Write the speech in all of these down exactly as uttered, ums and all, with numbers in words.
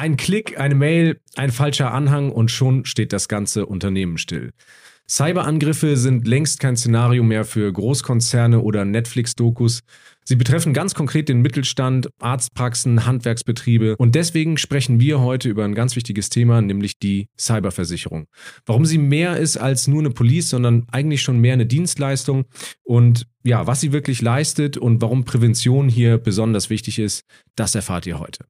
Ein Klick, eine Mail, ein falscher Anhang und schon steht das ganze Unternehmen still. Cyberangriffe sind längst kein Szenario mehr für Großkonzerne oder Netflix-Dokus. Sie betreffen ganz konkret den Mittelstand, Arztpraxen, Handwerksbetriebe und deswegen sprechen wir heute über ein ganz wichtiges Thema, nämlich die Cyberversicherung. Warum sie mehr ist als nur eine Police, sondern eigentlich schon mehr eine Dienstleistung und ja, was sie wirklich leistet und warum Prävention hier besonders wichtig ist, das erfahrt ihr heute.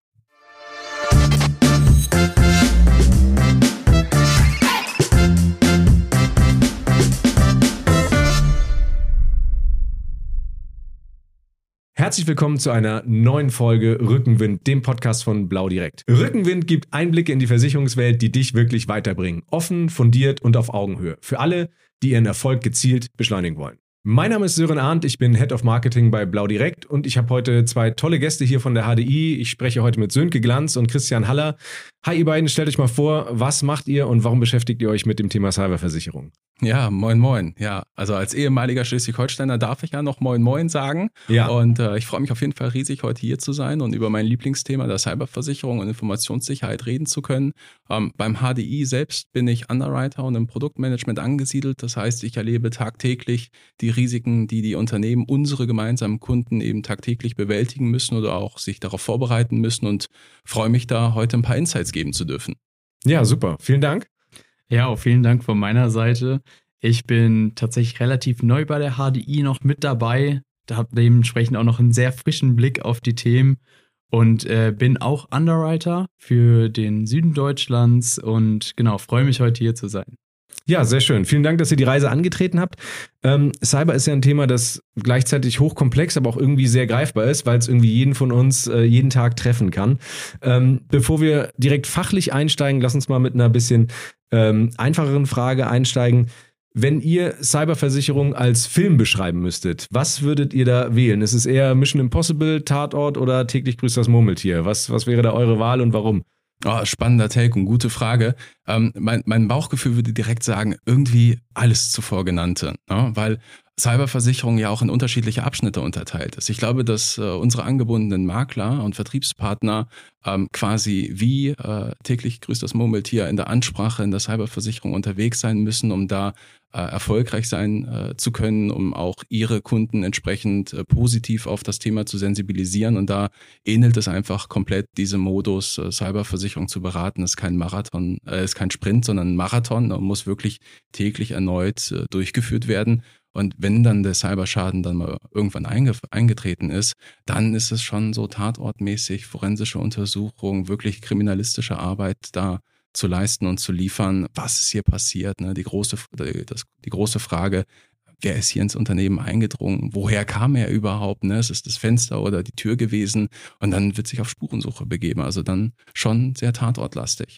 Herzlich willkommen zu einer neuen Folge Rückenwind, dem Podcast von Blau Direkt. Rückenwind gibt Einblicke in die Versicherungswelt, die dich wirklich weiterbringen. Offen, fundiert und auf Augenhöhe. Für alle, die ihren Erfolg gezielt beschleunigen wollen. Mein Name ist Sören Arndt, ich bin Head of Marketing bei Blau Direkt und ich habe heute zwei tolle Gäste hier von der H D I. Ich spreche heute mit Sönke Glanz und Christian Haller. Hi ihr beiden, stellt euch mal vor, was macht ihr und warum beschäftigt ihr euch mit dem Thema Cyberversicherung? Ja, moin moin. Ja, also als ehemaliger Schleswig-Holsteiner darf ich ja noch moin moin sagen. Ja. Und äh, ich freue mich auf jeden Fall riesig, heute hier zu sein und über mein Lieblingsthema der Cyberversicherung und Informationssicherheit reden zu können. Ähm, beim H D I selbst bin ich Underwriter und im Produktmanagement angesiedelt. Das heißt, ich erlebe tagtäglich die Risiken, die die Unternehmen, unsere gemeinsamen Kunden eben tagtäglich bewältigen müssen oder auch sich darauf vorbereiten müssen und freue mich da heute ein paar Insights geben zu dürfen. Ja, super. Vielen Dank. Ja, auch vielen Dank von meiner Seite. Ich bin tatsächlich relativ neu bei der H D I noch mit dabei. Da habe dementsprechend auch noch einen sehr frischen Blick auf die Themen und äh, bin auch Underwriter für den Süden Deutschlands und genau, freue mich heute hier zu sein. Ja, sehr schön. Vielen Dank, dass ihr die Reise angetreten habt. Ähm, Cyber ist ja ein Thema, das gleichzeitig hochkomplex, aber auch irgendwie sehr greifbar ist, weil es irgendwie jeden von uns äh, jeden Tag treffen kann. Ähm, bevor wir direkt fachlich einsteigen, lass uns mal mit einer bisschen ähm, einfacheren Frage einsteigen. Wenn ihr Cyberversicherung als Film beschreiben müsstet, was würdet ihr da wählen? Ist es eher Mission Impossible, Tatort oder täglich grüßt das Murmeltier? Was, was wäre da eure Wahl und warum? Oh, spannender Take und gute Frage. Ähm, mein, mein Bauchgefühl würde direkt sagen, irgendwie alles zuvor genannte, ne? Weil Cyberversicherung ja auch in unterschiedliche Abschnitte unterteilt ist. Ich glaube, dass äh, unsere angebundenen Makler und Vertriebspartner ähm, quasi wie äh, täglich grüßt das Murmeltier in der Ansprache in der Cyberversicherung unterwegs sein müssen, um da äh, erfolgreich sein äh, zu können, um auch ihre Kunden entsprechend äh, positiv auf das Thema zu sensibilisieren. Und da ähnelt es einfach komplett diesem Modus, äh, Cyberversicherung zu beraten. Es ist kein Marathon, äh, ist kein Sprint, sondern ein Marathon und muss wirklich täglich erneut äh, durchgeführt werden. Und wenn dann der Cyberschaden dann mal irgendwann einge- eingetreten ist, dann ist es schon so tatortmäßig, forensische Untersuchung, wirklich kriminalistische Arbeit da zu leisten und zu liefern. Was ist hier passiert? Ne? Die große, die, das, die große Frage, wer ist hier ins Unternehmen eingedrungen? Woher kam er überhaupt? Ne? Es ist das Fenster oder die Tür gewesen. Und dann wird sich auf Spurensuche begeben. Also dann schon sehr tatortlastig.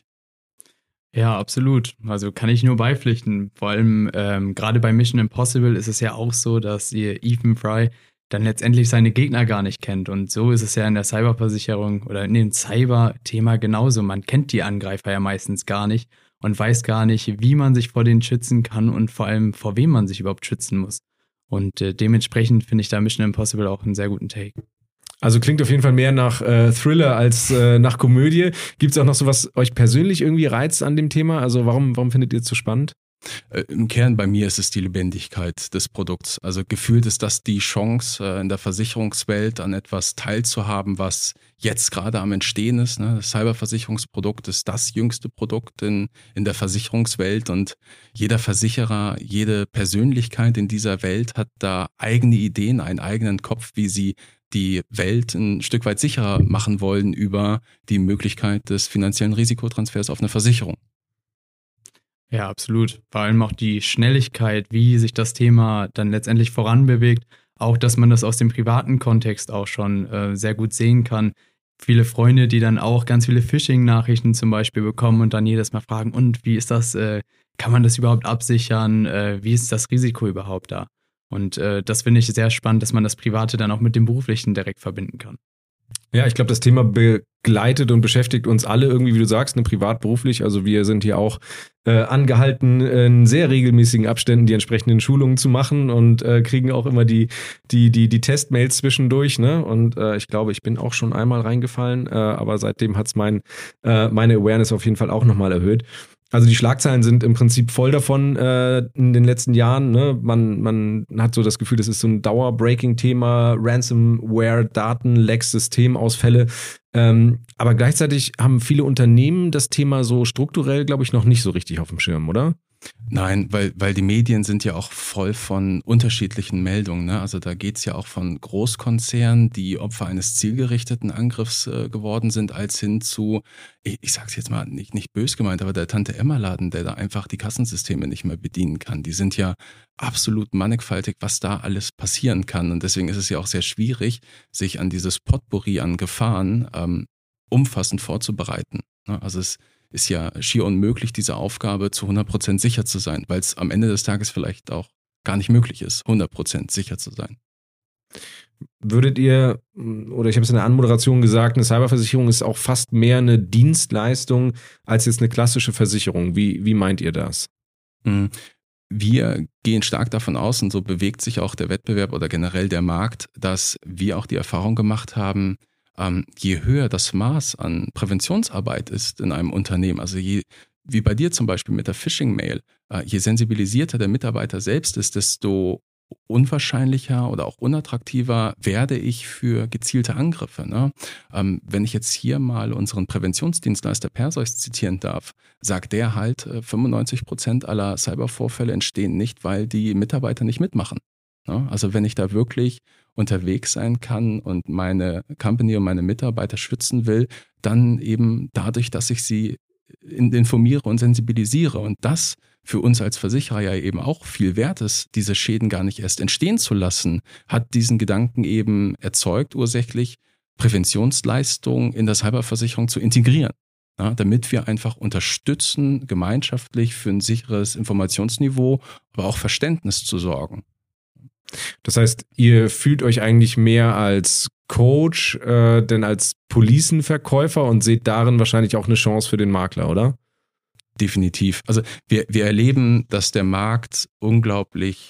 Ja, absolut. Also kann ich nur beipflichten. Vor allem ähm, gerade bei Mission Impossible ist es ja auch so, dass ihr Ethan Fry dann letztendlich seine Gegner gar nicht kennt. Und so ist es ja in der Cyberversicherung oder in dem Cyber-Thema genauso. Man kennt die Angreifer ja meistens gar nicht und weiß gar nicht, wie man sich vor denen schützen kann und vor allem vor wem man sich überhaupt schützen muss. Und äh, dementsprechend finde ich da Mission Impossible auch einen sehr guten Take. Also klingt auf jeden Fall mehr nach äh, Thriller als äh, nach Komödie. Gibt es auch noch so, was euch persönlich irgendwie reizt an dem Thema? Also warum, warum findet ihr es so spannend? Äh, Im Kern bei mir ist es die Lebendigkeit des Produkts. Also gefühlt ist das die Chance, äh, in der Versicherungswelt an etwas teilzuhaben, was jetzt gerade am Entstehen ist. Ne? Das Cyberversicherungsprodukt ist das jüngste Produkt in, in der Versicherungswelt und jeder Versicherer, jede Persönlichkeit in dieser Welt hat da eigene Ideen, einen eigenen Kopf, wie sie die Welt ein Stück weit sicherer machen wollen über die Möglichkeit des finanziellen Risikotransfers auf eine Versicherung. Ja, absolut. Vor allem auch die Schnelligkeit, wie sich das Thema dann letztendlich voranbewegt. Auch, dass man das aus dem privaten Kontext auch schon äh, sehr gut sehen kann. Viele Freunde, die dann auch ganz viele Phishing-Nachrichten zum Beispiel bekommen und dann jedes Mal fragen, und wie ist das, äh, kann man das überhaupt absichern? Äh, wie ist das Risiko überhaupt da? Und äh, das finde ich sehr spannend, dass man das Private dann auch mit dem Beruflichen direkt verbinden kann. Ja, ich glaube, das Thema begleitet und beschäftigt uns alle irgendwie, wie du sagst, ne, privat, beruflich. Also wir sind hier auch äh, angehalten, in sehr regelmäßigen Abständen die entsprechenden Schulungen zu machen und äh, kriegen auch immer die, die, die, die Testmails zwischendurch. Ne? Und äh, ich glaube, ich bin auch schon einmal reingefallen, äh, aber seitdem hat es mein, äh, meine Awareness auf jeden Fall auch nochmal erhöht. Also die Schlagzeilen sind im Prinzip voll davon äh, in den letzten Jahren. Ne? Man, man hat so das Gefühl, das ist so ein Dauerbreaking-Thema, Ransomware, Datenlecks, Systemausfälle. Ähm, aber gleichzeitig haben viele Unternehmen das Thema so strukturell, glaube ich, noch nicht so richtig auf dem Schirm, oder? Nein, weil, weil die Medien sind ja auch voll von unterschiedlichen Meldungen. Ne? Also da geht's ja auch von Großkonzernen, die Opfer eines zielgerichteten Angriffs äh, geworden sind, als hin zu, ich, ich sag's jetzt mal nicht, nicht bös gemeint, aber der Tante-Emma-Laden, der da einfach die Kassensysteme nicht mehr bedienen kann. Die sind ja absolut mannigfaltig, was da alles passieren kann. Und deswegen ist es ja auch sehr schwierig, sich an dieses Potpourri an Gefahren ähm, umfassend vorzubereiten. Ne? Also es ist ja schier unmöglich, diese Aufgabe zu hundert Prozent sicher zu sein, weil es am Ende des Tages vielleicht auch gar nicht möglich ist, hundert Prozent sicher zu sein. Würdet ihr, oder ich habe es in der Anmoderation gesagt, eine Cyberversicherung ist auch fast mehr eine Dienstleistung als jetzt eine klassische Versicherung. Wie, wie meint ihr das? Wir gehen stark davon aus, und so bewegt sich auch der Wettbewerb oder generell der Markt, dass wir auch die Erfahrung gemacht haben, Ähm, je höher das Maß an Präventionsarbeit ist in einem Unternehmen, also je, wie bei dir zum Beispiel mit der Phishing-Mail, äh, je sensibilisierter der Mitarbeiter selbst ist, desto unwahrscheinlicher oder auch unattraktiver werde ich für gezielte Angriffe. Ne? Ähm, wenn ich jetzt hier mal unseren Präventionsdienstleister Perseus zitieren darf, sagt der halt, äh, fünfundneunzig Prozent aller Cybervorfälle entstehen nicht, weil die Mitarbeiter nicht mitmachen. Ne? Also wenn ich da wirklich unterwegs sein kann und meine Company und meine Mitarbeiter schützen will, dann eben dadurch, dass ich sie informiere und sensibilisiere. Und das für uns als Versicherer ja eben auch viel wert ist, diese Schäden gar nicht erst entstehen zu lassen, hat diesen Gedanken eben erzeugt, ursächlich Präventionsleistungen in der Cyberversicherung zu integrieren. Ja, damit wir einfach unterstützen, gemeinschaftlich für ein sicheres Informationsniveau, aber auch Verständnis zu sorgen. Das heißt, ihr fühlt euch eigentlich mehr als Coach, äh, denn als Policenverkäufer und seht darin wahrscheinlich auch eine Chance für den Makler, oder? Definitiv. Also wir, wir erleben, dass der Markt unglaublich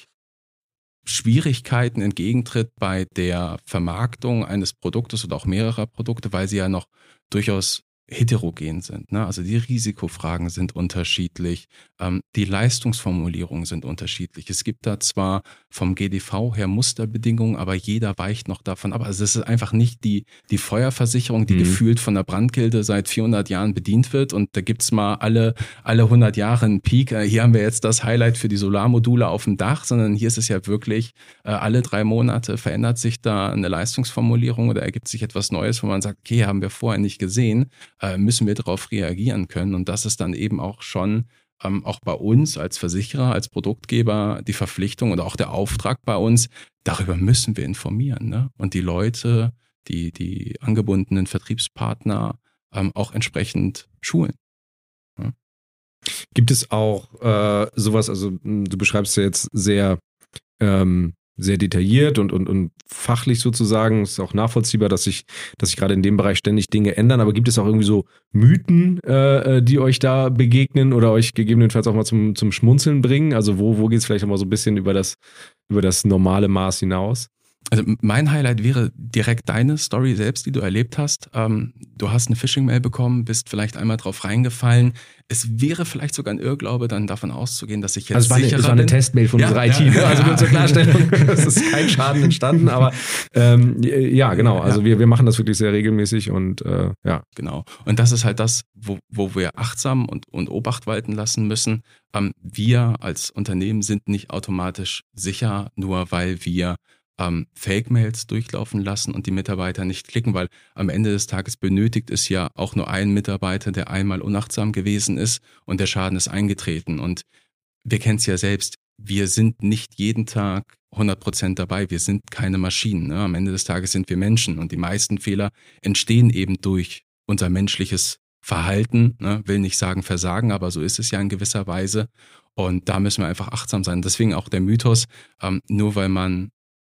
Schwierigkeiten entgegentritt bei der Vermarktung eines Produktes oder auch mehrerer Produkte, weil sie ja noch durchaus heterogen sind. Ne? Also die Risikofragen sind unterschiedlich, ähm, die Leistungsformulierungen sind unterschiedlich. Es gibt da zwar vom G D V her Musterbedingungen, aber jeder weicht noch davon ab. Also es ist einfach nicht die, die Feuerversicherung, die mhm. gefühlt von der Brandgilde seit vierhundert Jahren bedient wird und da gibt's mal alle, alle hundert Jahre einen Peak. Äh, hier haben wir jetzt das Highlight für die Solarmodule auf dem Dach, sondern hier ist es ja wirklich, äh, alle drei Monate verändert sich da eine Leistungsformulierung oder ergibt sich etwas Neues, wo man sagt, okay, haben wir vorher nicht gesehen, müssen wir darauf reagieren können. Und das ist dann eben auch schon ähm, auch bei uns als Versicherer, als Produktgeber die Verpflichtung oder auch der Auftrag bei uns, darüber müssen wir informieren. Ne? Und die Leute, die, die angebundenen Vertriebspartner ähm, auch entsprechend schulen. Ja? Gibt es auch äh, sowas, also du beschreibst ja jetzt sehr ähm, sehr detailliert und, und, und fachlich sozusagen. Es ist auch nachvollziehbar, dass sich dass sich gerade in dem Bereich ständig Dinge ändern. Aber gibt es auch irgendwie so Mythen, äh, die euch da begegnen oder euch gegebenenfalls auch mal zum, zum Schmunzeln bringen? Also wo, wo geht es vielleicht auch mal so ein bisschen über das, über das normale Maß hinaus? Also mein Highlight wäre direkt deine Story selbst, die du erlebt hast. Ähm, du hast eine Phishing-Mail bekommen, bist vielleicht einmal drauf reingefallen. Es wäre vielleicht sogar ein Irrglaube, dann davon auszugehen, dass ich jetzt also sicherer bin. Es war eine Testmail von ja, unserer I T, ja, ne? Also nur zur Klarstellung, es ist kein Schaden entstanden, aber ähm, ja, genau. Also ja. wir, wir machen das wirklich sehr regelmäßig und äh, ja. Genau. Und das ist halt das, wo, wo wir achtsam und, und Obacht walten lassen müssen. Ähm, wir als Unternehmen sind nicht automatisch sicher, nur weil wir Ähm, Fake-Mails durchlaufen lassen und die Mitarbeiter nicht klicken, weil am Ende des Tages benötigt es ja auch nur einen Mitarbeiter, der einmal unachtsam gewesen ist und der Schaden ist eingetreten. Und wir kennen es ja selbst, wir sind nicht jeden Tag hundert Prozent dabei, wir sind keine Maschinen. Ne? Am Ende des Tages sind wir Menschen und die meisten Fehler entstehen eben durch unser menschliches Verhalten, ne? Will nicht sagen Versagen, aber so ist es ja in gewisser Weise und da müssen wir einfach achtsam sein. Deswegen auch der Mythos, ähm, nur weil man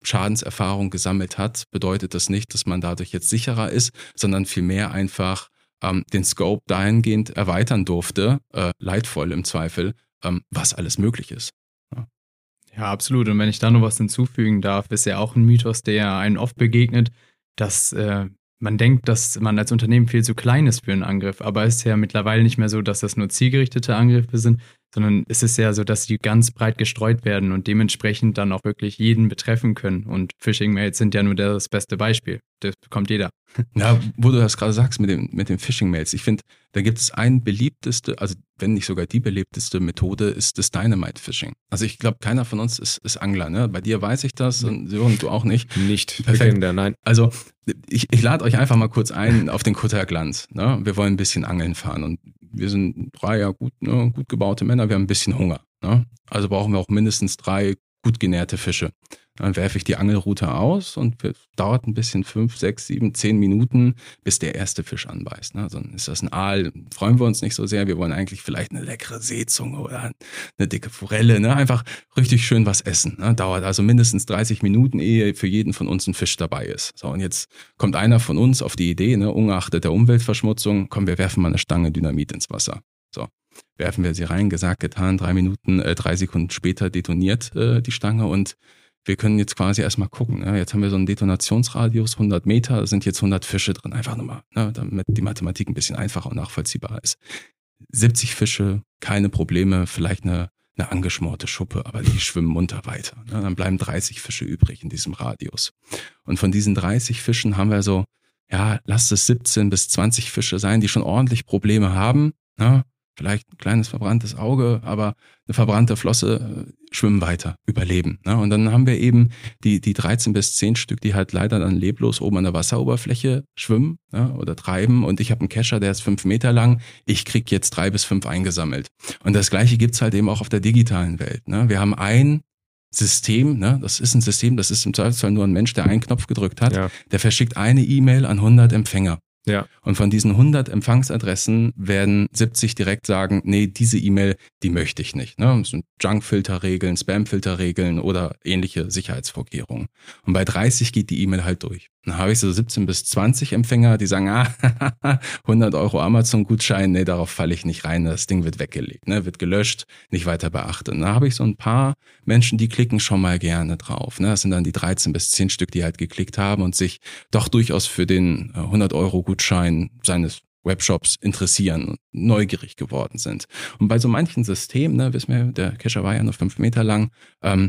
Schadenserfahrung gesammelt hat, bedeutet das nicht, dass man dadurch jetzt sicherer ist, sondern vielmehr einfach ähm, den Scope dahingehend erweitern durfte, äh, leidvoll im Zweifel, ähm, was alles möglich ist. Ja. Ja, absolut. Und wenn ich da noch was hinzufügen darf, ist ja auch ein Mythos, der einem oft begegnet, dass äh, man denkt, dass man als Unternehmen viel zu klein ist für einen Angriff. Aber es ist ja mittlerweile nicht mehr so, dass das nur zielgerichtete Angriffe sind, sondern es ist ja so, dass die ganz breit gestreut werden und dementsprechend dann auch wirklich jeden betreffen können. Und Phishing-Mails sind ja nur das beste Beispiel. Das bekommt jeder. Ja, wo du das gerade sagst mit dem, mit den Phishing-Mails. Ich finde, da gibt es ein beliebteste, also wenn nicht sogar die beliebteste Methode, ist das Dynamite-Phishing. Also ich glaube, keiner von uns ist, ist Angler. Ne? Bei dir weiß ich das und Sören, du auch nicht. Nicht. Perfekt. Der, nein. Also ich, ich lade euch einfach mal kurz ein auf den Kutter Glanz. Ne? Wir wollen ein bisschen angeln fahren und wir sind drei ja gut, ne, gut gebaute Männer, wir haben ein bisschen Hunger. Ne? Also brauchen wir auch mindestens drei gut genährte Fische. Dann werfe ich die Angelrute aus und es dauert ein bisschen, fünf, sechs, sieben, zehn Minuten, bis der erste Fisch anbeißt. Ne? Dann ist das ein Aal, freuen wir uns nicht so sehr. Wir wollen eigentlich vielleicht eine leckere Seezunge oder eine dicke Forelle. Ne? Einfach richtig schön was essen. Ne? Dauert also mindestens dreißig Minuten, ehe für jeden von uns ein Fisch dabei ist. So, und jetzt kommt einer von uns auf die Idee, ne, ungeachtet der Umweltverschmutzung, komm, wir werfen mal eine Stange Dynamit ins Wasser. So, werfen wir sie rein, gesagt, getan, drei Minuten, äh, drei Sekunden später detoniert äh, die Stange und wir können jetzt quasi erstmal gucken. Ne? Jetzt haben wir so einen Detonationsradius, hundert Meter, da sind jetzt hundert Fische drin. Einfach nochmal, ne? Damit die Mathematik ein bisschen einfacher und nachvollziehbar ist. siebzig Fische, keine Probleme, vielleicht eine, eine angeschmorte Schuppe, aber die schwimmen munter weiter. Ne? Dann bleiben dreißig Fische übrig in diesem Radius. Und von diesen dreißig Fischen haben wir so, ja, lasst es siebzehn bis zwanzig Fische sein, die schon ordentlich Probleme haben. Ne? Vielleicht ein kleines verbranntes Auge, aber eine verbrannte Flosse, äh, schwimmen weiter, überleben. Ne? Und dann haben wir eben die, die dreizehn bis zehn Stück, die halt leider dann leblos oben an der Wasseroberfläche schwimmen, ne? Oder treiben. Und ich habe einen Kescher, der ist fünf Meter lang. Ich krieg jetzt drei bis fünf eingesammelt. Und das Gleiche gibt's halt eben auch auf der digitalen Welt. Ne? Wir haben ein System, ne? Das ist ein System, das ist im Zweifelsfall nur ein Mensch, der einen Knopf gedrückt hat. Ja. Der verschickt eine E-Mail an hundert Empfänger. Ja. Und von diesen hundert Empfangsadressen werden siebzig direkt sagen, nee, diese E-Mail, die möchte ich nicht. Ne? Das sind Junk-Filterregeln, Spam-Filterregeln oder ähnliche Sicherheitsvorkehrungen. Und bei dreißig geht die E-Mail halt durch. Dann habe ich so siebzehn bis zwanzig Empfänger, die sagen, ah, hundert Euro Amazon-Gutschein, nee, darauf falle ich nicht rein, das Ding wird weggelegt, ne? Wird gelöscht, nicht weiter beachtet. Dann habe ich so ein paar Menschen, die klicken schon mal gerne drauf. Ne? Das sind dann die dreizehn bis zehn Stück, die halt geklickt haben und sich doch durchaus für den hundert Euro Gutschein seines Webshops interessieren und neugierig geworden sind. Und bei so manchen Systemen, ne, wissen wir, der Kescher war ja nur fünf Meter lang, ähm,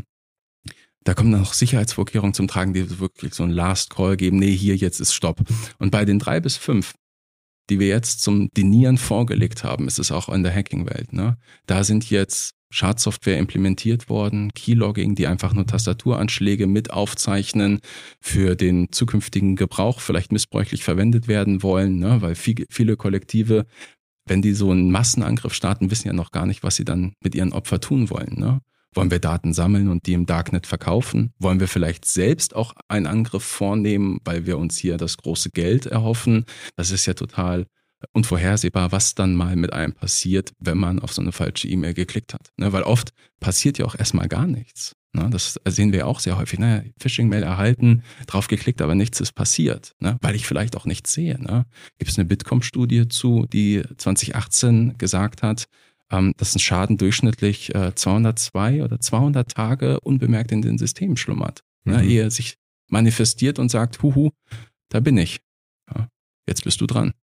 da kommen dann noch Sicherheitsvorkehrungen zum Tragen, die wirklich so einen Last Call geben, nee, hier, jetzt ist Stopp. Und bei den drei bis fünf, die wir jetzt zum Denieren vorgelegt haben, ist es auch in der Hacking-Welt, ne? Da sind jetzt Schadsoftware implementiert worden, Keylogging, die einfach nur Tastaturanschläge mit aufzeichnen, für den zukünftigen Gebrauch vielleicht missbräuchlich verwendet werden wollen, ne? Weil viel, viele Kollektive, wenn die so einen Massenangriff starten, wissen ja noch gar nicht, was sie dann mit ihren Opfern tun wollen, ne? Wollen wir Daten sammeln und die im Darknet verkaufen? Wollen wir vielleicht selbst auch einen Angriff vornehmen, weil wir uns hier das große Geld erhoffen? Das ist ja total unvorhersehbar, was dann mal mit einem passiert, wenn man auf so eine falsche E-Mail geklickt hat. Ne? Weil oft passiert ja auch erstmal gar nichts. Ne? Das sehen wir auch sehr häufig. Ne? Phishing-Mail erhalten, drauf geklickt, aber nichts ist passiert. Ne? Weil ich vielleicht auch nichts sehe. Ne? Gibt es eine Bitkom-Studie zu, die zwanzig achtzehn gesagt hat, dass ein Schaden durchschnittlich äh, zweihundertzwei oder zweihundert Tage unbemerkt in den Systemen schlummert. Mhm. Ne, ehe er sich manifestiert und sagt, huhu, da bin ich. Ja, jetzt bist du dran.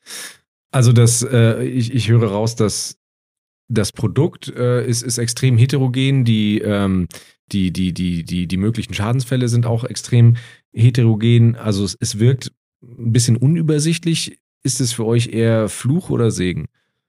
Also das, äh, ich, ich höre raus, dass das Produkt äh, ist, ist extrem heterogen, die, ähm, die, die, die, die, die möglichen Schadensfälle sind auch extrem heterogen. Also es, es wirkt ein bisschen unübersichtlich. Ist es für euch eher Fluch oder Segen?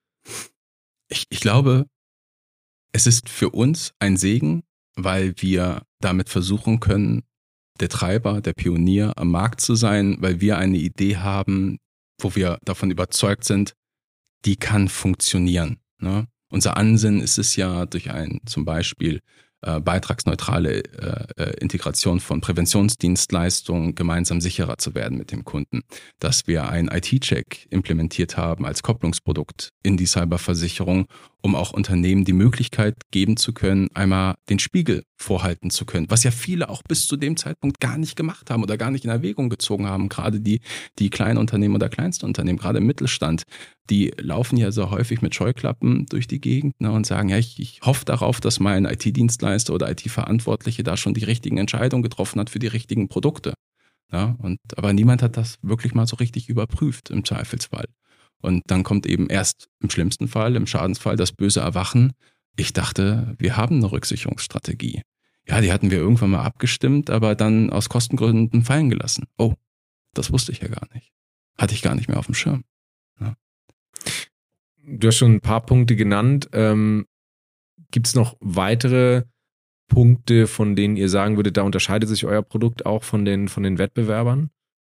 Ich, ich glaube, es ist für uns ein Segen, weil wir damit versuchen können, der Treiber, der Pionier am Markt zu sein, weil wir eine Idee haben, wo wir davon überzeugt sind, die kann funktionieren. Ne? Unser Ansinnen ist es ja durch ein zum Beispiel äh, beitragsneutrale äh, Integration von Präventionsdienstleistungen gemeinsam sicherer zu werden mit dem Kunden. Dass wir einen I T-Check implementiert haben als Kopplungsprodukt in die Cyberversicherung, um auch Unternehmen die Möglichkeit geben zu können, einmal den Spiegel vorhalten zu können, was ja viele auch bis zu dem Zeitpunkt gar nicht gemacht haben oder gar nicht in Erwägung gezogen haben, gerade die, die kleinen Unternehmen oder kleinste Unternehmen, gerade im Mittelstand, die laufen ja so häufig mit Scheuklappen durch die Gegend, ne, und sagen, ja, ich, ich hoffe darauf, dass mein I T-Dienstleister oder I T-Verantwortliche da schon die richtigen Entscheidungen getroffen hat für die richtigen Produkte. Ja, und, aber niemand hat das wirklich mal so richtig überprüft im Zweifelsfall. Und dann kommt eben erst im schlimmsten Fall, im Schadensfall, das böse Erwachen. Ich dachte, wir haben eine Rücksicherungsstrategie. Ja, die hatten wir irgendwann mal abgestimmt, aber dann aus Kostengründen fallen gelassen. Oh, das wusste ich ja gar nicht. Hatte ich gar nicht mehr auf dem Schirm. Ja. Du hast schon ein paar Punkte genannt. Ähm, gibt es noch weitere Punkte, von denen ihr sagen würdet, da unterscheidet sich euer Produkt auch von den, von den Wettbewerbern?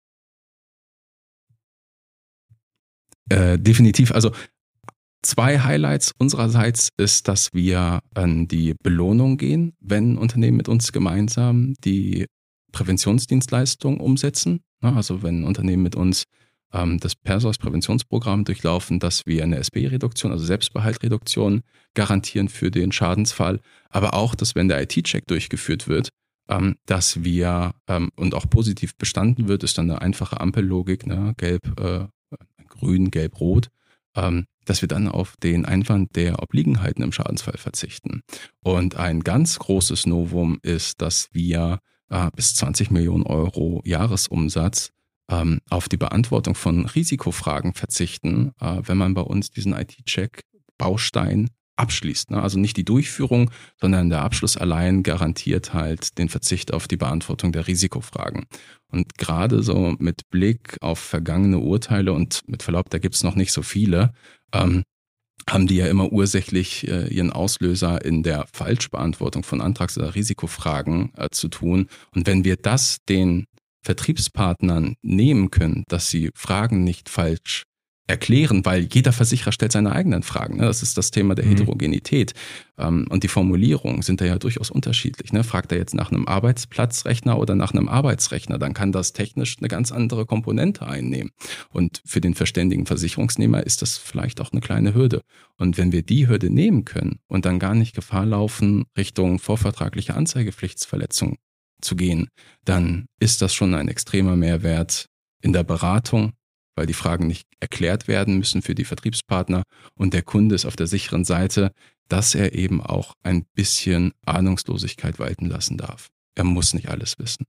Äh, definitiv. Also zwei Highlights unsererseits ist, dass wir an die Belohnung gehen, wenn Unternehmen mit uns gemeinsam die Präventionsdienstleistung umsetzen. Also wenn Unternehmen mit uns ähm, das Persos-Präventionsprogramm durchlaufen, dass wir eine S B-Reduktion, also Selbstbehaltreduktion, garantieren für den Schadensfall. Aber auch, dass wenn der I T-Check durchgeführt wird, ähm, dass wir ähm, und auch positiv bestanden wird, ist dann eine einfache Ampellogik, ne? Gelb, äh, grün, gelb, rot, ähm, dass wir dann auf den Einwand der Obliegenheiten im Schadensfall verzichten. Und ein ganz großes Novum ist, dass wir äh, bis zwanzig Millionen Euro Jahresumsatz ähm, auf die Beantwortung von Risikofragen verzichten, äh, wenn man bei uns diesen I T-Check-Baustein abschließt. Ne? Also nicht die Durchführung, sondern der Abschluss allein garantiert halt den Verzicht auf die Beantwortung der Risikofragen. Und gerade so mit Blick auf vergangene Urteile und mit Verlaub, da gibt es noch nicht so viele, ähm, haben die ja immer ursächlich äh, ihren Auslöser in der Falschbeantwortung von Antrags- oder Risikofragen äh, zu tun. Und wenn wir das den Vertriebspartnern nehmen können, dass sie Fragen nicht falsch erklären, weil jeder Versicherer stellt seine eigenen Fragen. Das ist das Thema der Heterogenität. Und die Formulierungen sind da ja durchaus unterschiedlich. Fragt er jetzt nach einem Arbeitsplatzrechner oder nach einem Arbeitsrechner, dann kann das technisch eine ganz andere Komponente einnehmen. Und für den verständigen Versicherungsnehmer ist das vielleicht auch eine kleine Hürde. Und wenn wir die Hürde nehmen können und dann gar nicht Gefahr laufen, Richtung vorvertragliche Anzeigepflichtsverletzung zu gehen, dann ist das schon ein extremer Mehrwert in der Beratung, weil die Fragen nicht erklärt werden müssen für die Vertriebspartner und der Kunde ist auf der sicheren Seite, dass er eben auch ein bisschen Ahnungslosigkeit walten lassen darf. Er muss nicht alles wissen.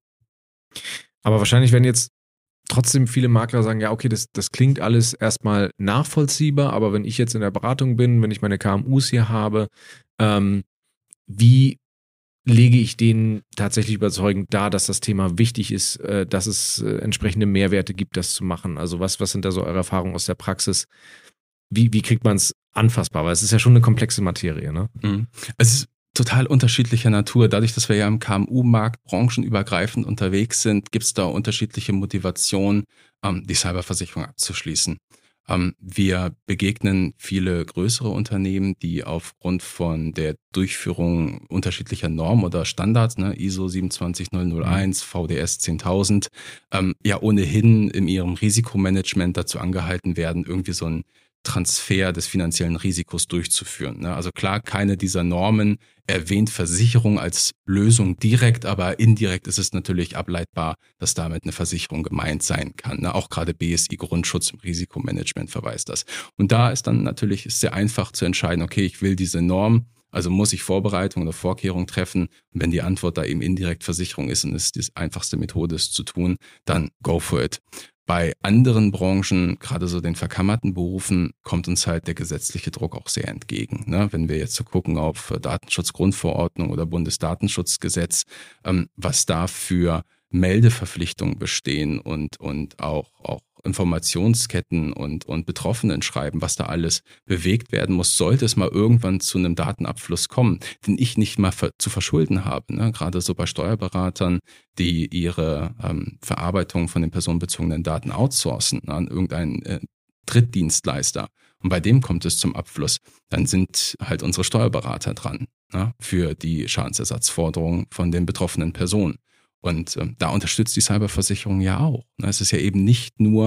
Aber wahrscheinlich werden jetzt trotzdem viele Makler sagen, ja okay, das, das klingt alles erstmal nachvollziehbar, aber wenn ich jetzt in der Beratung bin, wenn ich meine K M Us hier habe, ähm, wie lege ich denen tatsächlich überzeugend dar, dass das Thema wichtig ist, äh, dass es äh, entsprechende Mehrwerte gibt, das zu machen? Also was, was sind da so eure Erfahrungen aus der Praxis? Wie, wie kriegt man es anfassbar? Weil es ist ja schon eine komplexe Materie, ne? Mhm. Es ist total unterschiedlicher Natur. Dadurch, dass wir ja im K M U-Markt branchenübergreifend unterwegs sind, gibt es da unterschiedliche Motivationen, ähm, die Cyberversicherung abzuschließen. Wir begegnen viele größere Unternehmen, die aufgrund von der Durchführung unterschiedlicher Normen oder Standards, ne, I S O siebenundzwanzigtausendeins, V D S zehntausend, ähm, ja ohnehin in ihrem Risikomanagement dazu angehalten werden, irgendwie so ein Transfer des finanziellen Risikos durchzuführen. Ne? Also klar, keine dieser Normen erwähnt Versicherung als Lösung direkt, aber indirekt ist es natürlich ableitbar, dass damit eine Versicherung gemeint sein kann. Ne? Auch gerade B S I Grundschutz im Risikomanagement verweist das. Und da ist dann natürlich ist sehr einfach zu entscheiden, okay, ich will diese Norm, also muss ich Vorbereitung oder Vorkehrung treffen. Und wenn die Antwort da eben indirekt Versicherung ist und es die einfachste Methode ist zu tun, dann go for it. Bei anderen Branchen, gerade so den verkammerten Berufen, kommt uns halt der gesetzliche Druck auch sehr entgegen. Ne? Wenn wir jetzt so gucken auf Datenschutzgrundverordnung oder Bundesdatenschutzgesetz, ähm, was da für Meldeverpflichtungen bestehen und, und auch, auch Informationsketten und, und Betroffenen schreiben, was da alles bewegt werden muss, sollte es mal irgendwann zu einem Datenabfluss kommen, den ich nicht mal ver- zu verschulden habe. Ne? Gerade so bei Steuerberatern, die ihre ähm, Verarbeitung von den personenbezogenen Daten outsourcen, ne, an irgendeinen äh, Drittdienstleister. Und bei dem kommt es zum Abfluss. Dann sind halt unsere Steuerberater dran, ne, für die Schadensersatzforderungen von den betroffenen Personen. Und ähm, da unterstützt die Cyberversicherung ja auch. Es ist ja eben nicht nur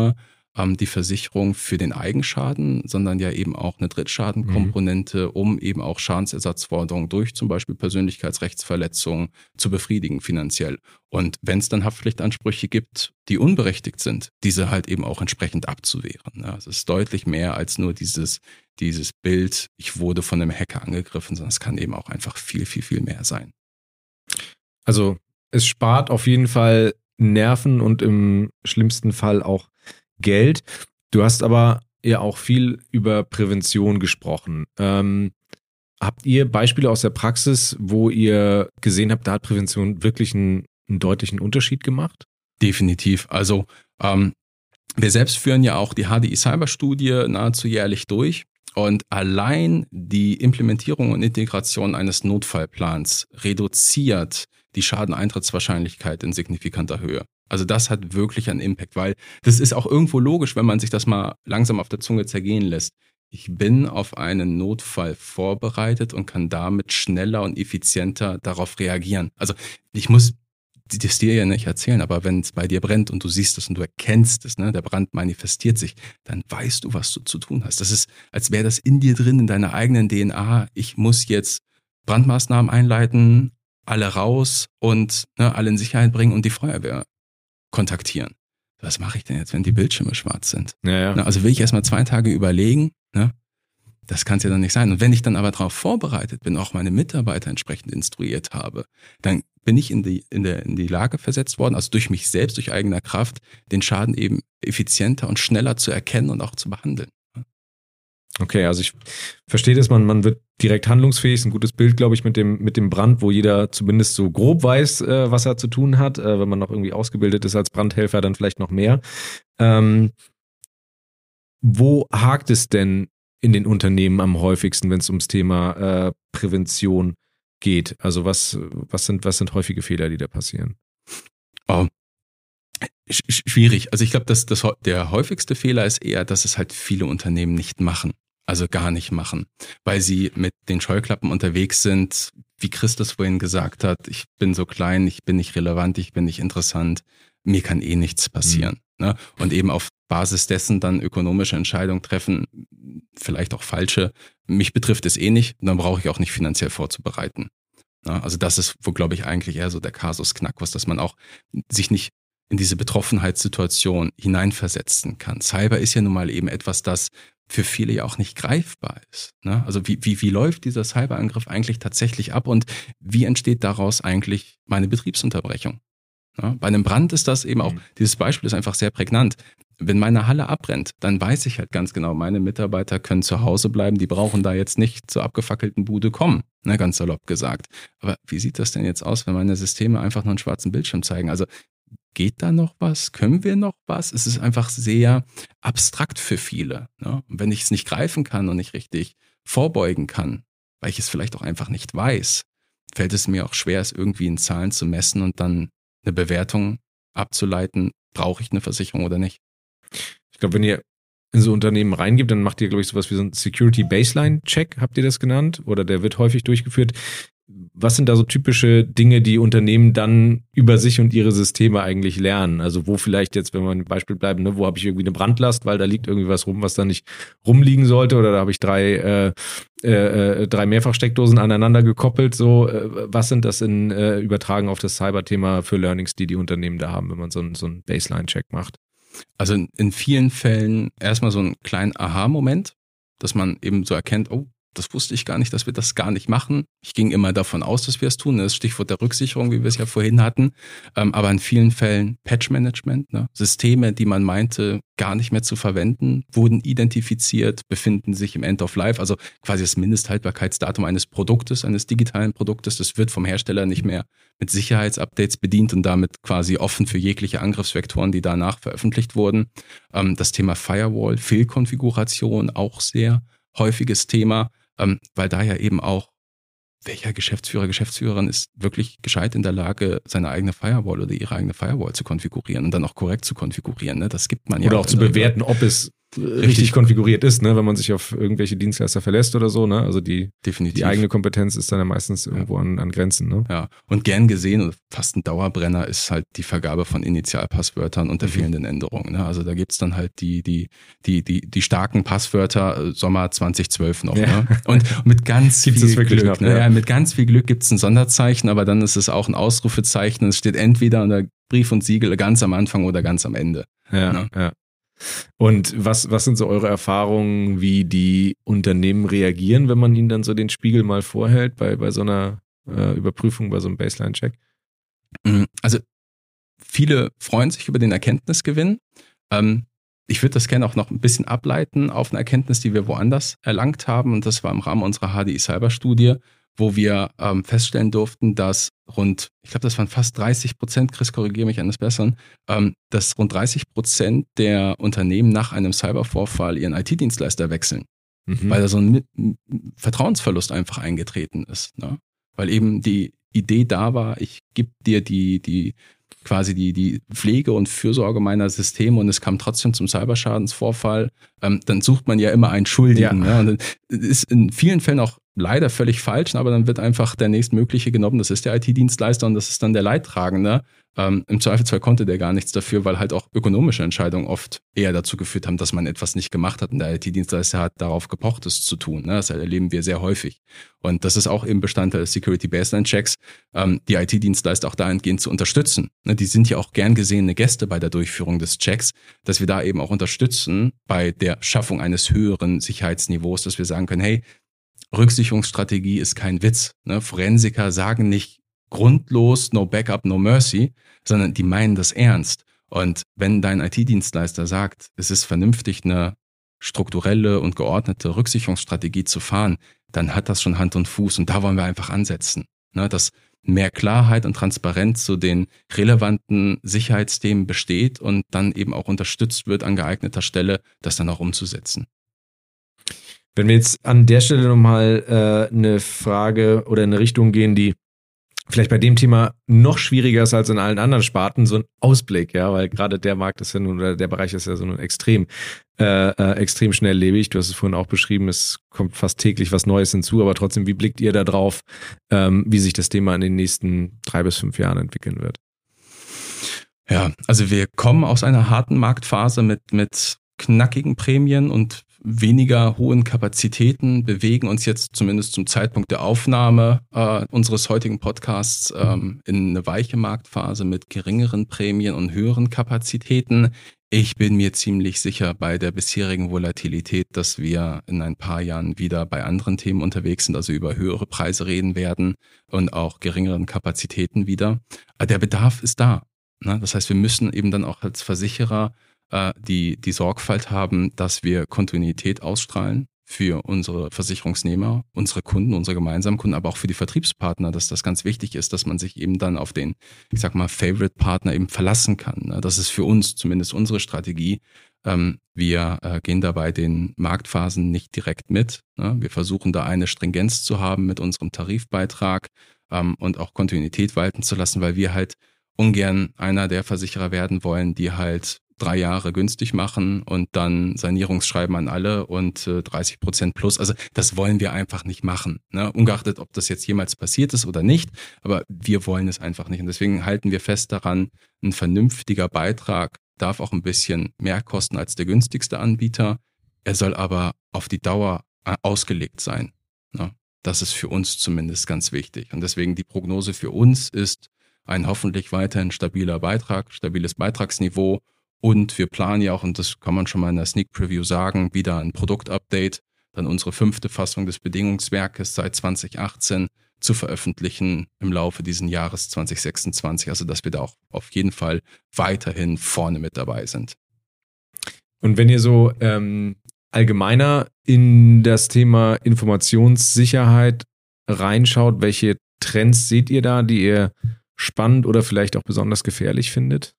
ähm, die Versicherung für den Eigenschaden, sondern ja eben auch eine Drittschadenkomponente, mhm. um eben auch Schadensersatzforderungen durch zum Beispiel Persönlichkeitsrechtsverletzungen zu befriedigen finanziell. Und wenn es dann Haftpflichtansprüche gibt, die unberechtigt sind, diese halt eben auch entsprechend abzuwehren. Ja, es ist deutlich mehr als nur dieses, dieses Bild, ich wurde von einem Hacker angegriffen, sondern es kann eben auch einfach viel, viel, viel mehr sein. Also es spart auf jeden Fall Nerven und im schlimmsten Fall auch Geld. Du hast aber ja auch viel über Prävention gesprochen. Ähm, habt ihr Beispiele aus der Praxis, wo ihr gesehen habt, da hat Prävention wirklich einen, einen deutlichen Unterschied gemacht? Definitiv. Also ähm, wir selbst führen ja auch die H D I-Cyber-Studie nahezu jährlich durch. Und allein die Implementierung und Integration eines Notfallplans reduziert die Schadeneintrittswahrscheinlichkeit in signifikanter Höhe. Also das hat wirklich einen Impact, weil das ist auch irgendwo logisch, wenn man sich das mal langsam auf der Zunge zergehen lässt. Ich bin auf einen Notfall vorbereitet und kann damit schneller und effizienter darauf reagieren. Also ich muss das dir ja nicht erzählen, aber wenn es bei dir brennt und du siehst es und du erkennst es, ne, der Brand manifestiert sich, dann weißt du, was du zu tun hast. Das ist, als wäre das in dir drin, in deiner eigenen D N A. Ich muss jetzt Brandmaßnahmen einleiten, alle raus und ne, alle in Sicherheit bringen und die Feuerwehr kontaktieren. Was mache ich denn jetzt, wenn die Bildschirme schwarz sind? Ja, ja. Na, also will ich erstmal zwei Tage überlegen, ne? Das kann es ja dann nicht sein. Und wenn ich dann aber darauf vorbereitet bin, auch meine Mitarbeiter entsprechend instruiert habe, dann bin ich in die, in der, in die Lage versetzt worden, also durch mich selbst, durch eigene Kraft, den Schaden eben effizienter und schneller zu erkennen und auch zu behandeln. Okay, also ich verstehe das, man, man wird direkt handlungsfähig. Ist ein gutes Bild, glaube ich, mit dem, mit dem Brand, wo jeder zumindest so grob weiß, äh, was er zu tun hat. Äh, wenn man noch irgendwie ausgebildet ist als Brandhelfer, dann vielleicht noch mehr. Ähm, wo hakt es denn in den Unternehmen am häufigsten, wenn es ums Thema äh, Prävention geht? Also was, was sind, was sind häufige Fehler, die da passieren? Oh. Sch- schwierig. Also ich glaube, dass das, der häufigste Fehler ist eher, dass es halt viele Unternehmen nicht machen. Also gar nicht machen. Weil sie mit den Scheuklappen unterwegs sind, wie Christus vorhin gesagt hat, ich bin so klein, ich bin nicht relevant, ich bin nicht interessant, mir kann eh nichts passieren. Mhm. Ne? Und eben auf Basis dessen dann ökonomische Entscheidungen treffen, vielleicht auch falsche. Mich betrifft es eh nicht, dann brauche ich auch nicht finanziell vorzubereiten. Ne? Also das ist, wo glaube ich eigentlich eher so der Kasus Knackwurst, dass man auch sich nicht in diese Betroffenheitssituation hineinversetzen kann. Cyber ist ja nun mal eben etwas, das für viele ja auch nicht greifbar ist. Ne? Also wie, wie, wie läuft dieser Cyberangriff eigentlich tatsächlich ab und wie entsteht daraus eigentlich meine Betriebsunterbrechung? Ne? Bei einem Brand ist das eben auch, mhm. dieses Beispiel ist einfach sehr prägnant. Wenn meine Halle abbrennt, dann weiß ich halt ganz genau, meine Mitarbeiter können zu Hause bleiben, die brauchen da jetzt nicht zur abgefackelten Bude kommen, ne, ganz salopp gesagt. Aber wie sieht das denn jetzt aus, wenn meine Systeme einfach nur einen schwarzen Bildschirm zeigen? Also geht da noch was? Können wir noch was? Es ist einfach sehr abstrakt für viele. Ne? Und wenn ich es nicht greifen kann und nicht richtig vorbeugen kann, weil ich es vielleicht auch einfach nicht weiß, fällt es mir auch schwer, es irgendwie in Zahlen zu messen und dann eine Bewertung abzuleiten, brauche ich eine Versicherung oder nicht. Ich glaube, wenn ihr in so Unternehmen reingibt, dann macht ihr, glaube ich, sowas wie so einen Security Baseline Check, habt ihr das genannt? Oder der wird häufig durchgeführt. Was sind da so typische Dinge, die Unternehmen dann über sich und ihre Systeme eigentlich lernen? Also wo vielleicht jetzt, wenn wir ein Beispiel bleiben, ne, wo habe ich irgendwie eine Brandlast, weil da liegt irgendwie was rum, was da nicht rumliegen sollte, oder da habe ich drei, äh, äh, drei Mehrfachsteckdosen aneinander gekoppelt. So, äh, was sind das in äh, übertragen auf das Cyber-Thema für Learnings, die die Unternehmen da haben, wenn man so, so einen Baseline-Check macht? Also in vielen Fällen erstmal so einen kleinen Aha-Moment, dass man eben so erkennt, oh, das wusste ich gar nicht, dass wir das gar nicht machen. Ich ging immer davon aus, dass wir es tun. Das ist Stichwort der Rücksicherung, wie wir es ja vorhin hatten. Aber in vielen Fällen Patch-Management. Ne? Systeme, die man meinte, gar nicht mehr zu verwenden, wurden identifiziert, befinden sich im End of Life. Also quasi das Mindesthaltbarkeitsdatum eines Produktes, eines digitalen Produktes. Das wird vom Hersteller nicht mehr mit Sicherheitsupdates bedient und damit quasi offen für jegliche Angriffsvektoren, die danach veröffentlicht wurden. Das Thema Firewall, Fehlkonfiguration, auch sehr häufiges Thema. Ähm, weil da ja eben auch, welcher Geschäftsführer, Geschäftsführerin ist wirklich gescheit in der Lage, seine eigene Firewall oder ihre eigene Firewall zu konfigurieren und dann auch korrekt zu konfigurieren. Ne? Das gibt man ja. Oder auch zu bewerten, ob es richtig, richtig konfiguriert ist, ne, wenn man sich auf irgendwelche Dienstleister verlässt oder so, ne? Also die, Definitiv. die eigene Kompetenz ist dann ja meistens irgendwo ja. an, an Grenzen, ne? Ja, und gern gesehen und fast ein Dauerbrenner ist halt die Vergabe von Initialpasswörtern und der mhm. fehlenden Änderungen. Ne? Also da gibt's dann halt die, die, die, die, die starken Passwörter Sommer zwanzig zwölf noch. Ja. Ne? Und mit ganz viel Glück, noch, ne? Ja, mit ganz viel Glück gibt's ein Sonderzeichen, aber dann ist es auch ein Ausrufezeichen. Es steht entweder unter Brief und Siegel ganz am Anfang oder ganz am Ende. Ja, ne? ja. Und was, was sind so eure Erfahrungen, wie die Unternehmen reagieren, wenn man ihnen dann so den Spiegel mal vorhält bei, bei so einer äh, Überprüfung, bei so einem Baseline-Check? Also viele freuen sich über den Erkenntnisgewinn. Ähm, ich würde das gerne auch noch ein bisschen ableiten auf eine Erkenntnis, die wir woanders erlangt haben. Und das war im Rahmen unserer H D I-Cyber-Studie, wo wir ähm, feststellen durften, dass rund, ich glaube, das waren fast dreißig Prozent, Chris, korrigiere mich eines Besseren, ähm, dass rund dreißig Prozent der Unternehmen nach einem Cybervorfall ihren I T-Dienstleister wechseln, mhm. weil da so ein Vertrauensverlust einfach eingetreten ist. Ne? Weil eben die Idee da war, ich gebe dir die, die quasi die, die Pflege und Fürsorge meiner Systeme und es kam trotzdem zum Cyberschadensvorfall, ähm, dann sucht man ja immer einen Schuldigen. Ja. Ne? Und das ist in vielen Fällen auch leider völlig falsch, aber dann wird einfach der nächstmögliche genommen, das ist der I T-Dienstleister und das ist dann der Leidtragende. Ähm, Im Zweifelsfall konnte der gar nichts dafür, weil halt auch ökonomische Entscheidungen oft eher dazu geführt haben, dass man etwas nicht gemacht hat und der I T-Dienstleister hat darauf gepocht, es zu tun. Ne? Das erleben wir sehr häufig. Und das ist auch eben Bestandteil des Security Baseline Checks, ähm, die I T-Dienstleister auch dahingehend zu unterstützen. Ne? Die sind ja auch gern gesehene Gäste bei der Durchführung des Checks, dass wir da eben auch unterstützen bei der Schaffung eines höheren Sicherheitsniveaus, dass wir sagen können, hey, Rücksicherungsstrategie ist kein Witz. Ne? Forensiker sagen nicht grundlos, no backup, no mercy, sondern die meinen das ernst. Und wenn dein I T-Dienstleister sagt, es ist vernünftig, eine strukturelle und geordnete Rücksicherungsstrategie zu fahren, dann hat das schon Hand und Fuß und da wollen wir einfach ansetzen. Ne? Dass mehr Klarheit und Transparenz zu den relevanten Sicherheitsthemen besteht und dann eben auch unterstützt wird an geeigneter Stelle, das dann auch umzusetzen. Wenn wir jetzt an der Stelle nochmal äh, eine Frage oder eine Richtung gehen, die vielleicht bei dem Thema noch schwieriger ist als in allen anderen Sparten, so ein Ausblick, ja, weil gerade der Markt ist ja nun, oder der Bereich ist ja so nun extrem, äh, äh, extrem schnelllebig. Du hast es vorhin auch beschrieben, es kommt fast täglich was Neues hinzu, aber trotzdem, wie blickt ihr da drauf, ähm, wie sich das Thema in den nächsten drei bis fünf Jahren entwickeln wird? Ja, also wir kommen aus einer harten Marktphase mit, mit knackigen Prämien und weniger hohen Kapazitäten, bewegen uns jetzt zumindest zum Zeitpunkt der Aufnahme äh, unseres heutigen Podcasts ähm, in eine weiche Marktphase mit geringeren Prämien und höheren Kapazitäten. Ich bin mir ziemlich sicher bei der bisherigen Volatilität, dass wir in ein paar Jahren wieder bei anderen Themen unterwegs sind, also über höhere Preise reden werden und auch geringeren Kapazitäten wieder. Aber der Bedarf ist da. Ne? Das heißt, wir müssen eben dann auch als Versicherer die die Sorgfalt haben, dass wir Kontinuität ausstrahlen für unsere Versicherungsnehmer, unsere Kunden, unsere gemeinsamen Kunden, aber auch für die Vertriebspartner, dass das ganz wichtig ist, dass man sich eben dann auf den, ich sag mal, Favorite-Partner eben verlassen kann. Das ist für uns zumindest unsere Strategie. Wir gehen dabei den Marktphasen nicht direkt mit. Wir versuchen da eine Stringenz zu haben mit unserem Tarifbeitrag und auch Kontinuität walten zu lassen, weil wir halt ungern einer der Versicherer werden wollen, die halt drei Jahre günstig machen und dann Sanierungsschreiben an alle und äh, dreißig Prozent plus. Also das wollen wir einfach nicht machen, ne? Ungeachtet, ob das jetzt jemals passiert ist oder nicht, aber wir wollen es einfach nicht. Und deswegen halten wir fest daran, ein vernünftiger Beitrag darf auch ein bisschen mehr kosten als der günstigste Anbieter. Er soll aber auf die Dauer ausgelegt sein. Ne? Das ist für uns zumindest ganz wichtig. Und deswegen die Prognose für uns ist ein hoffentlich weiterhin stabiler Beitrag, stabiles Beitragsniveau. Und wir planen ja auch, und das kann man schon mal in der Sneak Preview sagen, wieder ein Produktupdate, dann unsere fünfte Fassung des Bedingungswerkes seit zwanzig achtzehn zu veröffentlichen im Laufe dieses Jahres zwanzig sechsundzwanzig. Also dass wir da auch auf jeden Fall weiterhin vorne mit dabei sind. Und wenn ihr so ähm, allgemeiner in das Thema Informationssicherheit reinschaut, welche Trends seht ihr da, die ihr spannend oder vielleicht auch besonders gefährlich findet?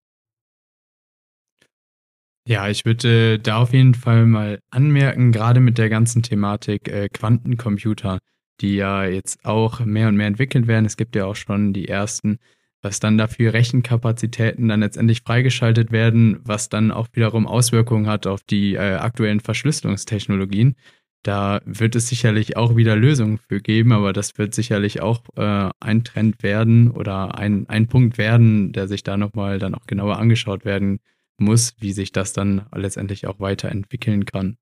Ja, ich würde da auf jeden Fall mal anmerken, gerade mit der ganzen Thematik äh, Quantencomputer, die ja jetzt auch mehr und mehr entwickelt werden. Es gibt ja auch schon die ersten was dann dafür Rechenkapazitäten dann letztendlich freigeschaltet werden, was dann auch wiederum Auswirkungen hat auf die äh, aktuellen Verschlüsselungstechnologien. Da wird es sicherlich auch wieder Lösungen für geben, aber das wird sicherlich auch äh, ein Trend werden oder ein, ein Punkt werden, der sich da nochmal dann auch genauer angeschaut werden muss, wie sich das dann letztendlich auch weiterentwickeln kann.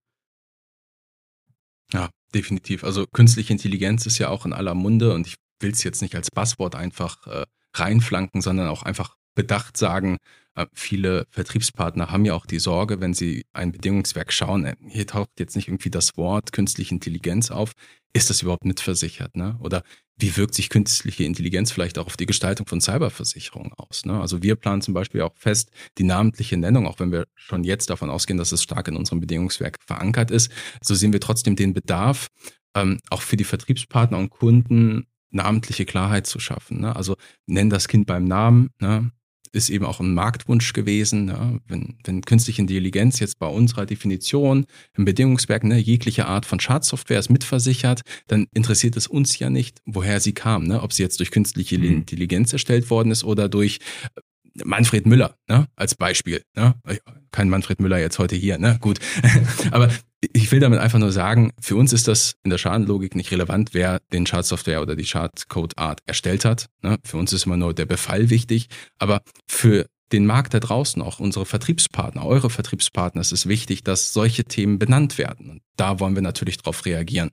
Ja, definitiv. Also künstliche Intelligenz ist ja auch in aller Munde und ich will es jetzt nicht als Buzzword einfach äh, reinflanken, sondern auch einfach bedacht sagen, äh, viele Vertriebspartner haben ja auch die Sorge, wenn sie ein Bedingungswerk schauen, äh, hier taucht jetzt nicht irgendwie das Wort künstliche Intelligenz auf, ist das überhaupt mitversichert? Ne? Oder wie wirkt sich künstliche Intelligenz vielleicht auch auf die Gestaltung von Cyberversicherungen aus? Ne? Also wir planen zum Beispiel auch fest, die namentliche Nennung, auch wenn wir schon jetzt davon ausgehen, dass es stark in unserem Bedingungswerk verankert ist, so sehen wir trotzdem den Bedarf, ähm, auch für die Vertriebspartner und Kunden namentliche Klarheit zu schaffen. Ne? Also nennen das Kind beim Namen, ne? Ist eben auch ein Marktwunsch gewesen. Ne? Wenn, wenn künstliche Intelligenz jetzt bei unserer Definition im Bedingungswerk ne, jegliche Art von Schadsoftware ist mitversichert, dann interessiert es uns ja nicht, woher sie kam. Ne? Ob sie jetzt durch künstliche mhm. Intelligenz erstellt worden ist oder durch Manfred Müller, ne? Als Beispiel. Ne? Kein Manfred Müller jetzt heute hier, ne? Gut. Aber ich will damit einfach nur sagen, für uns ist das in der Schadenlogik nicht relevant, wer den Schadsoftware oder die Schadcode-Art erstellt hat. Ne? Für uns ist immer nur der Befall wichtig. Aber für den Markt da draußen, auch unsere Vertriebspartner, eure Vertriebspartner, ist es wichtig, dass solche Themen benannt werden. Und da wollen wir natürlich drauf reagieren.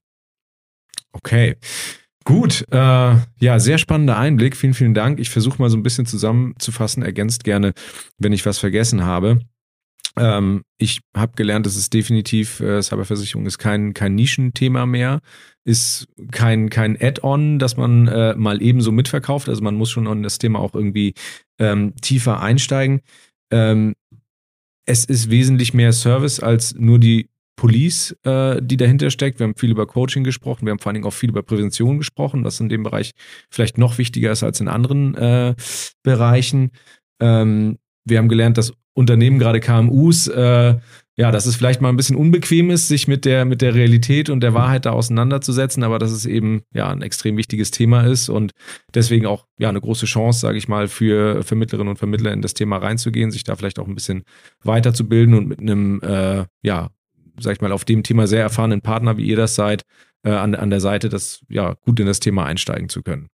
Okay. Gut, äh, ja, sehr spannender Einblick. Vielen, vielen Dank. Ich versuche mal so ein bisschen zusammenzufassen, ergänzt gerne, wenn ich was vergessen habe. Ähm, ich habe gelernt, dass es definitiv, äh, Cyberversicherung ist kein, kein Nischenthema mehr, ist kein, kein Add-on, das man äh, mal ebenso mitverkauft. Also man muss schon in das Thema auch irgendwie ähm, tiefer einsteigen. Ähm, es ist wesentlich mehr Service als nur die Police, äh, die dahinter steckt. Wir haben viel über Coaching gesprochen, wir haben vor allen Dingen auch viel über Prävention gesprochen, was in dem Bereich vielleicht noch wichtiger ist als in anderen äh, Bereichen. Ähm, wir haben gelernt, dass Unternehmen, gerade K M Us, äh, ja, dass es vielleicht mal ein bisschen unbequem ist, sich mit der, mit der Realität und der Wahrheit da auseinanderzusetzen, aber dass es eben ja ein extrem wichtiges Thema ist und deswegen auch ja eine große Chance, sage ich mal, für Vermittlerinnen und Vermittler in das Thema reinzugehen, sich da vielleicht auch ein bisschen weiterzubilden und mit einem, äh, ja, sag ich mal, auf dem Thema sehr erfahrenen Partner, wie ihr das seid, äh, an, an der Seite, das ja gut in das Thema einsteigen zu können.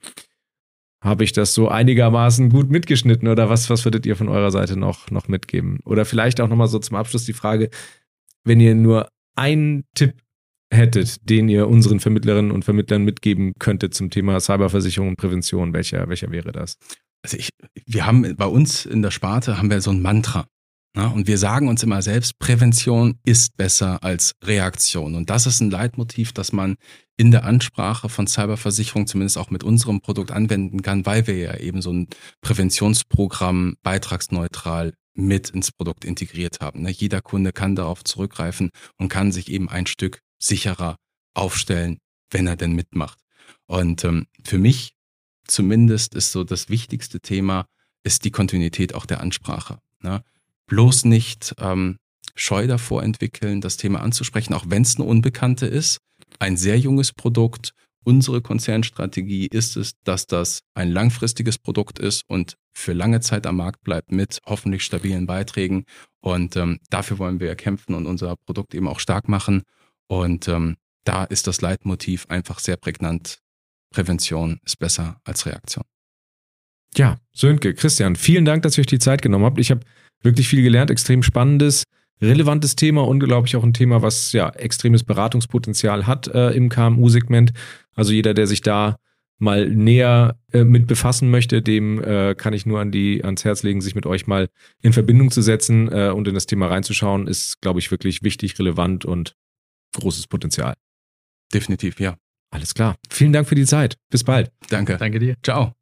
Habe ich das so einigermaßen gut mitgeschnitten oder was, was würdet ihr von eurer Seite noch, noch mitgeben? Oder vielleicht auch nochmal so zum Abschluss die Frage, wenn ihr nur einen Tipp hättet, den ihr unseren Vermittlerinnen und Vermittlern mitgeben könntet zum Thema Cyberversicherung und Prävention, welcher, welcher wäre das? Also ich, wir haben bei uns in der Sparte haben wir so ein Mantra. Ja, und wir sagen uns immer selbst, Prävention ist besser als Reaktion. Und das ist ein Leitmotiv, das man in der Ansprache von Cyberversicherung zumindest auch mit unserem Produkt anwenden kann, weil wir ja eben so ein Präventionsprogramm beitragsneutral mit ins Produkt integriert haben. Jeder Kunde kann darauf zurückgreifen und kann sich eben ein Stück sicherer aufstellen, wenn er denn mitmacht. Und ähm, für mich zumindest ist so das wichtigste Thema, ist die Kontinuität auch der Ansprache. Ne? Bloß nicht ähm, Scheu davor entwickeln, das Thema anzusprechen, auch wenn es eine Unbekannte ist. Ein sehr junges Produkt. Unsere Konzernstrategie ist es, dass das ein langfristiges Produkt ist und für lange Zeit am Markt bleibt mit hoffentlich stabilen Beiträgen. Und ähm, dafür wollen wir kämpfen und unser Produkt eben auch stark machen. Und ähm, da ist das Leitmotiv einfach sehr prägnant. Prävention ist besser als Reaktion. Ja, Sönke, Christian, vielen Dank, dass ihr euch die Zeit genommen habt. Ich habe wirklich viel gelernt, extrem spannendes, relevantes Thema und, glaube ich, auch ein Thema, was ja extremes Beratungspotenzial hat äh, im K M U-Segment. Also jeder, der sich da mal näher äh, mit befassen möchte, dem äh, kann ich nur an die, ans Herz legen, sich mit euch mal in Verbindung zu setzen äh, und in das Thema reinzuschauen, ist, glaube ich, wirklich wichtig, relevant und großes Potenzial. Definitiv, ja. Alles klar. Vielen Dank für die Zeit. Bis bald. Danke. Danke dir. Ciao.